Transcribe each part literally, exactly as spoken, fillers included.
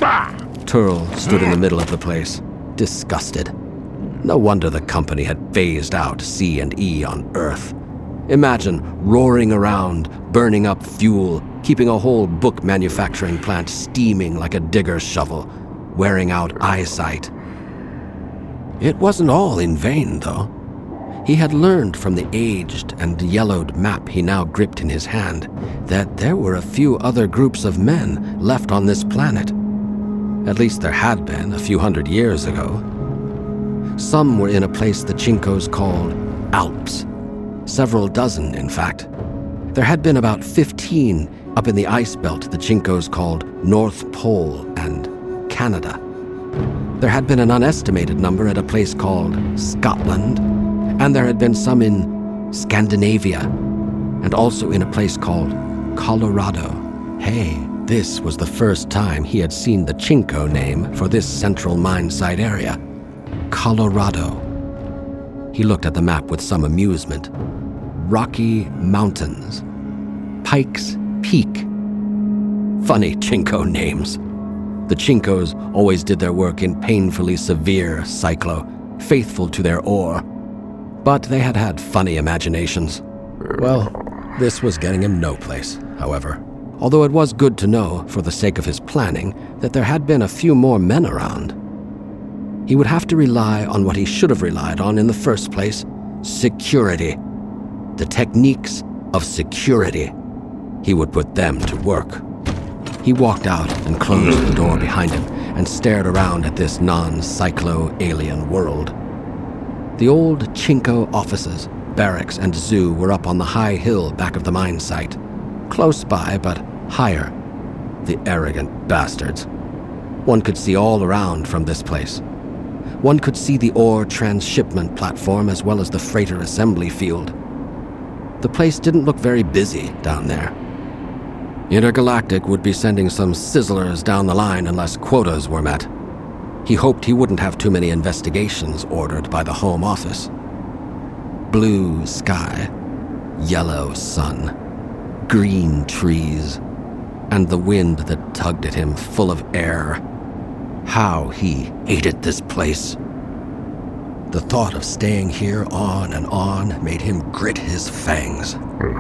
Turl stood in the middle of the place, disgusted. No wonder the company had phased out C and E on Earth. Imagine roaring around, burning up fuel, keeping a whole book manufacturing plant steaming like a digger's shovel, wearing out eyesight. It wasn't all in vain, though. He had learned from the aged and yellowed map he now gripped in his hand that there were a few other groups of men left on this planet. At least there had been a few hundred years ago. Some were in a place the Chinkos called Alps. Several dozen, in fact. There had been about fifteen up in the ice belt the Chinkos called North Pole and Canada. There had been an unestimated number at a place called Scotland, and there had been some in Scandinavia, and also in a place called Colorado. Hey, this was the first time he had seen the Chinko name for this central mine site area. Colorado. He looked at the map with some amusement. Rocky Mountains. Pikes Peak. Funny Chinko names. The Chinkos always did their work in painfully severe cyclo, faithful to their ore. But they had had funny imaginations. Well, this was getting him no place, however. Although it was good to know, for the sake of his planning, that there had been a few more men around. He would have to rely on what he should have relied on in the first place: security. The techniques of security. He would put them to work. He walked out and closed the door behind him and stared around at this non-cyclo-alien world. The old Chinko offices, barracks, and zoo were up on the high hill back of the mine site. Close by, but higher. The arrogant bastards. One could see all around from this place. One could see the ore transshipment platform as well as the freighter assembly field. The place didn't look very busy down there. Intergalactic would be sending some sizzlers down the line unless quotas were met. He hoped he wouldn't have too many investigations ordered by the Home Office. Blue sky, yellow sun, green trees, and the wind that tugged at him full of air. How he hated this place. The thought of staying here on and on made him grit his fangs.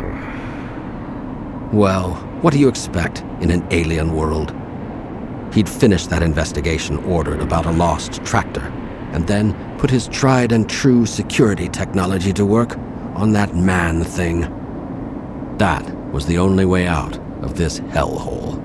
Well, what do you expect in an alien world? He'd finished that investigation ordered about a lost tractor, and then put his tried and true security technology to work on that man thing. That was the only way out of this hellhole.